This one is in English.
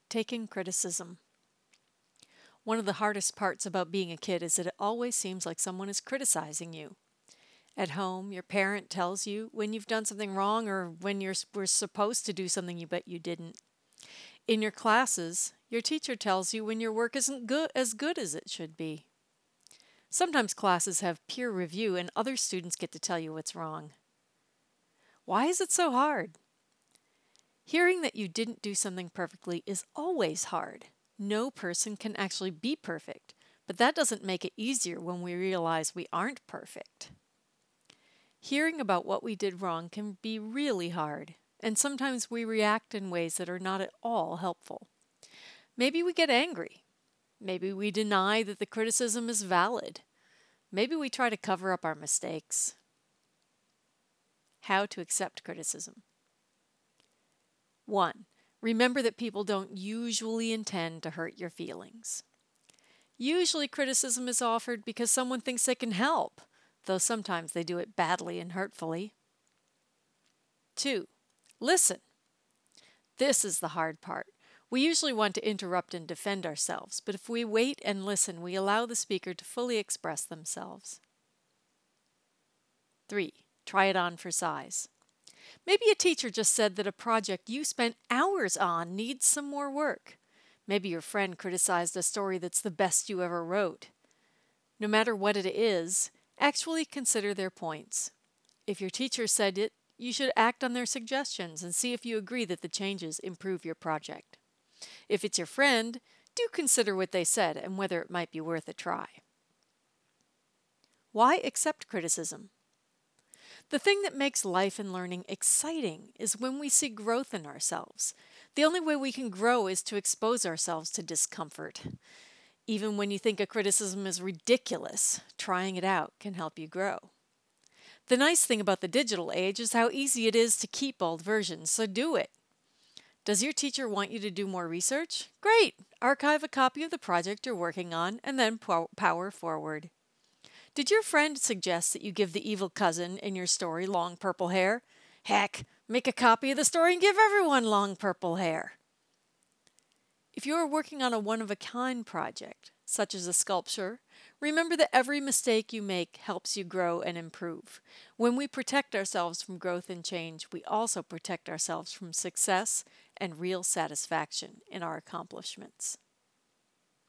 Taking criticism. One of the hardest parts about being a kid is that it always seems like someone is criticizing you. At home, your parent tells you when you've done something wrong or when were supposed to do something but you didn't. In your classes, your teacher tells you when your work isn't good as it should be. Sometimes classes have peer review and other students get to tell you what's wrong. Why is it so hard? Hearing that you didn't do something perfectly is always hard. No person can actually be perfect, but that doesn't make it easier when we realize we aren't perfect. Hearing about what we did wrong can be really hard, and sometimes we react in ways that are not at all helpful. Maybe we get angry. Maybe we deny that the criticism is valid. Maybe we try to cover up our mistakes. How to accept criticism. 1. Remember that people don't usually intend to hurt your feelings. Usually criticism is offered because someone thinks they can help, though sometimes they do it badly and hurtfully. 2. Listen. This is the hard part. We usually want to interrupt and defend ourselves, but if we wait and listen, we allow the speaker to fully express themselves. 3. Try it on for size. Maybe a teacher just said that a project you spent hours on needs some more work. Maybe your friend criticized a story that's the best you ever wrote. No matter what it is, actually consider their points. If your teacher said it, you should act on their suggestions and see if you agree that the changes improve your project. If it's your friend, do consider what they said and whether it might be worth a try. Why accept criticism? The thing that makes life and learning exciting is when we see growth in ourselves. The only way we can grow is to expose ourselves to discomfort. Even when you think a criticism is ridiculous, trying it out can help you grow. The nice thing about the digital age is how easy it is to keep old versions, so do it. Does your teacher want you to do more research? Great! Archive a copy of the project you're working on and then power forward. Did your friend suggest that you give the evil cousin in your story long purple hair? Heck, make a copy of the story and give everyone long purple hair. If you are working on a one-of-a-kind project, such as a sculpture, remember that every mistake you make helps you grow and improve. When we protect ourselves from growth and change, we also protect ourselves from success and real satisfaction in our accomplishments.